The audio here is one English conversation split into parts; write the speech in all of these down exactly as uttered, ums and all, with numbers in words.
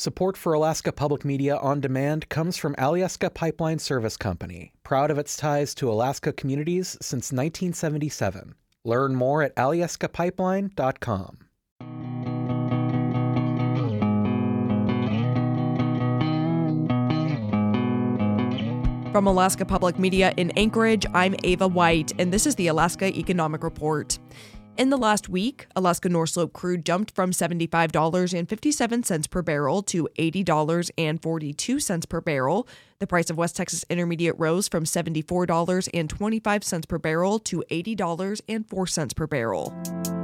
Support for Alaska Public Media on Demand comes from Alyeska Pipeline Service Company, proud of its ties to Alaska communities since nineteen seventy-seven. Learn more at alyeska pipeline dot com. From Alaska Public Media in Anchorage, I'm Ava White, and this is the Alaska Economic Report. In the last week, Alaska North Slope crude jumped from seventy-five dollars and fifty-seven cents per barrel to eighty dollars and forty-two cents per barrel. The price of West Texas Intermediate rose from seventy-four dollars and twenty-five cents per barrel to eighty dollars and four cents per barrel.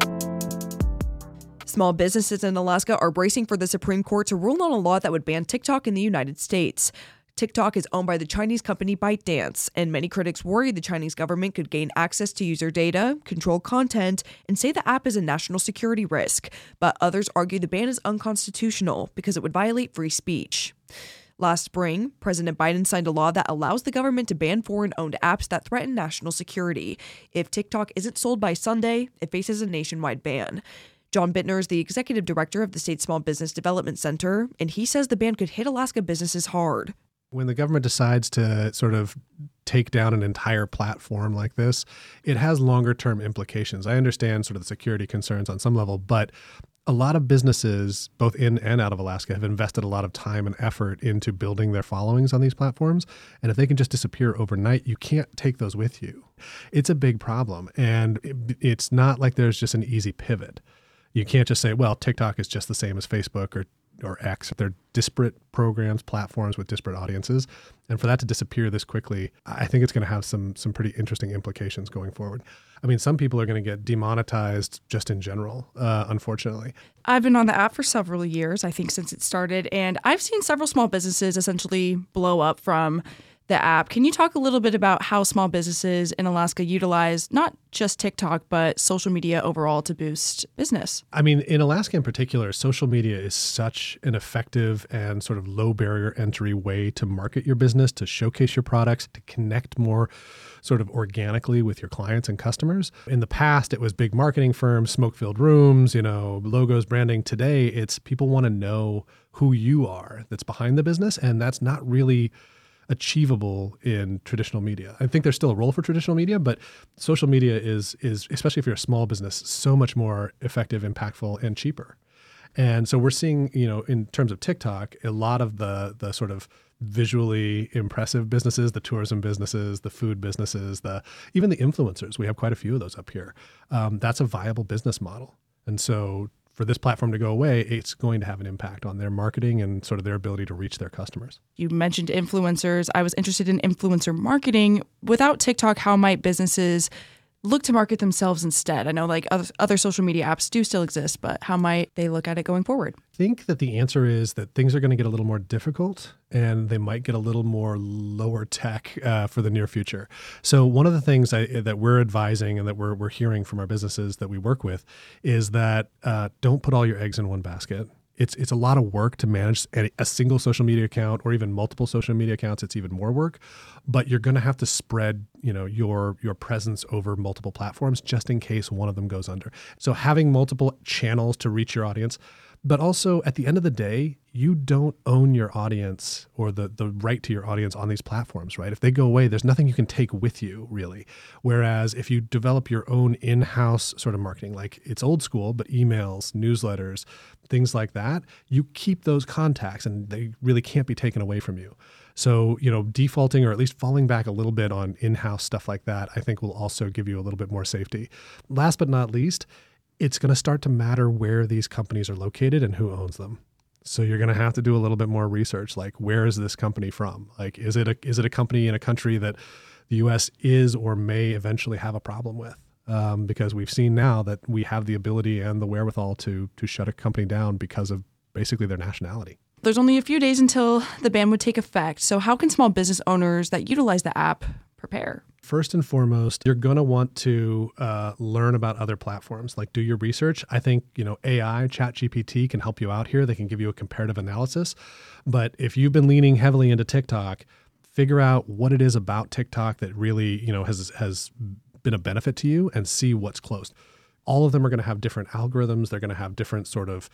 Small businesses in Alaska are bracing for the Supreme Court to rule on a law that would ban TikTok in the United States. TikTok is owned by the Chinese company ByteDance, and many critics worry the Chinese government could gain access to user data, control content, and say the app is a national security risk. But others argue the ban is unconstitutional because it would violate free speech. Last spring, President Biden signed a law that allows the government to ban foreign-owned apps that threaten national security. If TikTok isn't sold by Sunday, it faces a nationwide ban. John Bittner is the executive director of the State Small Business Development Center, and he says the ban could hit Alaska businesses hard. When the government decides to sort of take down an entire platform like this, it has longer term implications. I understand sort of the security concerns on some level, but a lot of businesses, both in and out of Alaska, have invested a lot of time and effort into building their followings on these platforms. And if they can just disappear overnight, you can't take those with you. It's a big problem. And it's not like there's just an easy pivot. You can't just say, well, TikTok is just the same as Facebook or or X. They're disparate programs, platforms with disparate audiences. And for that to disappear this quickly, I think it's going to have some some pretty interesting implications going forward. I mean, some people are going to get demonetized just in general, uh, unfortunately. I've been on the app for several years, I think since it started, and I've seen several small businesses essentially blow up from the app. Can you talk a little bit about how small businesses in Alaska utilize not just TikTok, but social media overall to boost business? I mean, in Alaska in particular, social media is such an effective and sort of low barrier entry way to market your business, to showcase your products, to connect more sort of organically with your clients and customers. In the past, it was big marketing firms, smoke-filled rooms, you know, logos, branding. Today, it's people want to know who you are that's behind the business, and that's not really achievable in traditional media. I think there's still a role for traditional media, but social media is, is especially if you're a small business, so much more effective, impactful, and cheaper. And so we're seeing, you know, in terms of TikTok, a lot of the the sort of visually impressive businesses, the tourism businesses, the food businesses, the even the influencers. We have quite a few of those up here. Um, that's a viable business model. And so for this platform to go away, it's going to have an impact on their marketing and sort of their ability to reach their customers. You mentioned influencers. I was interested in influencer marketing. Without TikTok, how might businesses look to market themselves instead? I know like other, other social media apps do still exist, but how might they look at it going forward? I think that the answer is that things are going to get a little more difficult and they might get a little more lower tech uh, for the near future. So one of the things I, that we're advising and that we're, we're hearing from our businesses that we work with is that uh, don't put all your eggs in one basket. It's it's a lot of work to manage a, a single social media account or even multiple social media accounts. It's even more work, but you're going to have to spread, you know, your your presence over multiple platforms just in case one of them goes under. So having multiple channels to reach your audience, but also at the end of the day, you don't own your audience or the the right to your audience on these platforms, right? If they go away, there's nothing you can take with you really. Whereas if you develop your own in-house sort of marketing, like it's old school, but emails, newsletters, things like that, you keep those contacts and they really can't be taken away from you. So, you know, defaulting or at least falling back a little bit on in-house stuff like that, I think will also give you a little bit more safety. Last but not least, it's going to start to matter where these companies are located and who owns them. So you're going to have to do a little bit more research, like where is this company from? Like, is it a, is it a company in a country that the U S is or may eventually have a problem with? Um, because we've seen now that we have the ability and the wherewithal to to shut a company down because of basically their nationality. There's only a few days until the ban would take effect. So how can small business owners that utilize the app prepare? First and foremost, you're going to want to uh, learn about other platforms, like do your research. I think, you know, A I, ChatGPT can help you out here. They can give you a comparative analysis. But if you've been leaning heavily into TikTok, figure out what it is about TikTok that really, you know, has has been a benefit to you and see what's closed. All of them are going to have different algorithms. They're going to have different sort of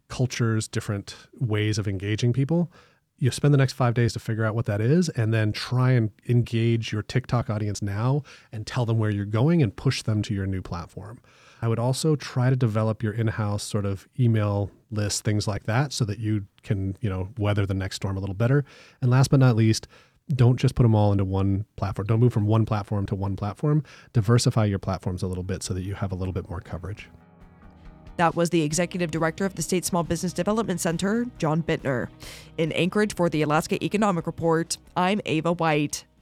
cultures, different ways of engaging people. You spend the next five days to figure out what that is, and then try and engage your TikTok audience now and tell them where you're going and push them to your new platform. I would also try to develop your in-house sort of email list, things like that, so that you can, you know, weather the next storm a little better. And last but not least, don't just put them all into one platform. Don't move from one platform to one platform. Diversify your platforms a little bit so that you have a little bit more coverage. That was the executive director of the State Small Business Development Center, John Bittner. In Anchorage for the Alaska Economic Report, I'm Ava White.